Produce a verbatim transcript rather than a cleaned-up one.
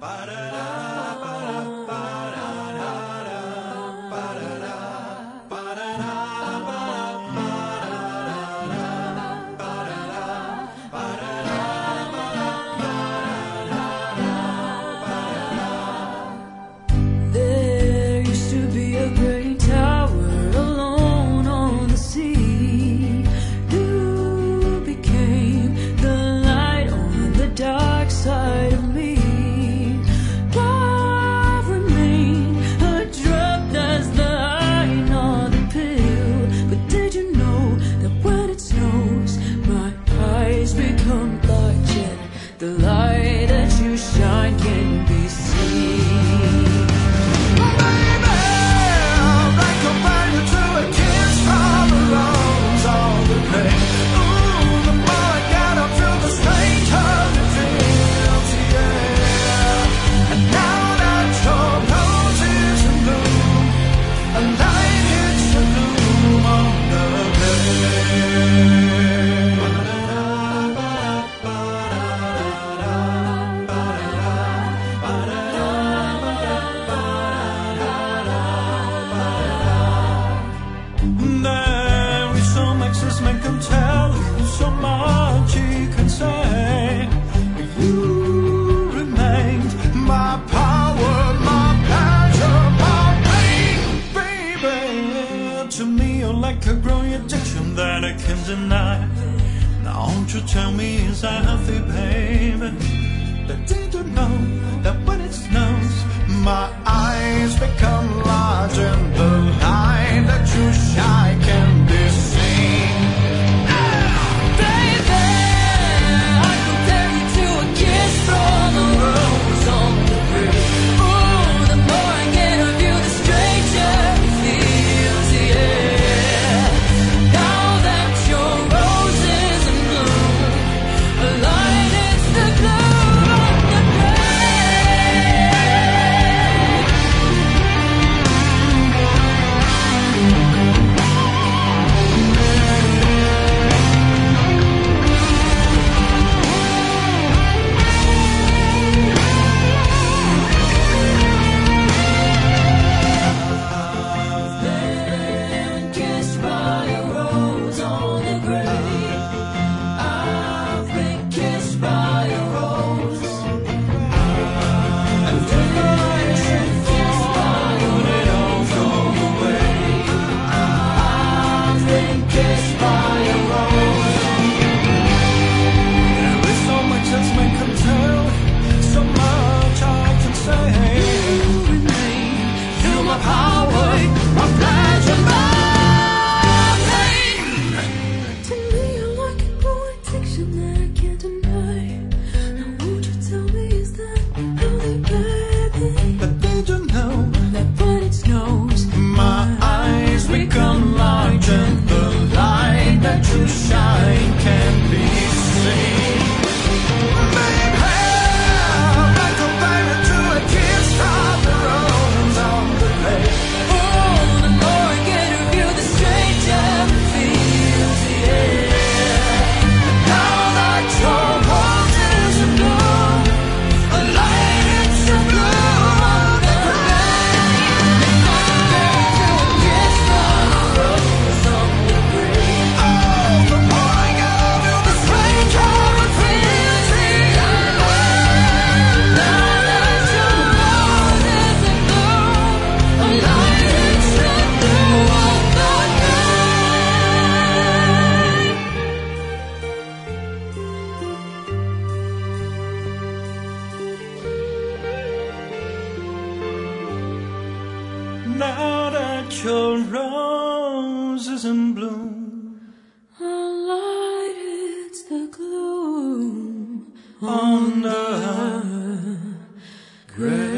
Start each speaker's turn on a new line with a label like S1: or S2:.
S1: There used to be a great tower alone on the sea. You became the light on the dark side of me. Love remained adrift as the line on the pill. But did you know that when it snows, my eyes become large and the light that you shine can be seen?
S2: This man can tell you so much he can say. You remained my power, my pleasure, my pain, baby. To me you're like a growing addiction that I can't deny. Now won't you tell me is that healthy, baby? But did you know that when it snows, my eyes become large and the light that you shine can be seen? Now that your rose is in bloom,
S1: A light hits the gloom
S2: on the
S1: grave.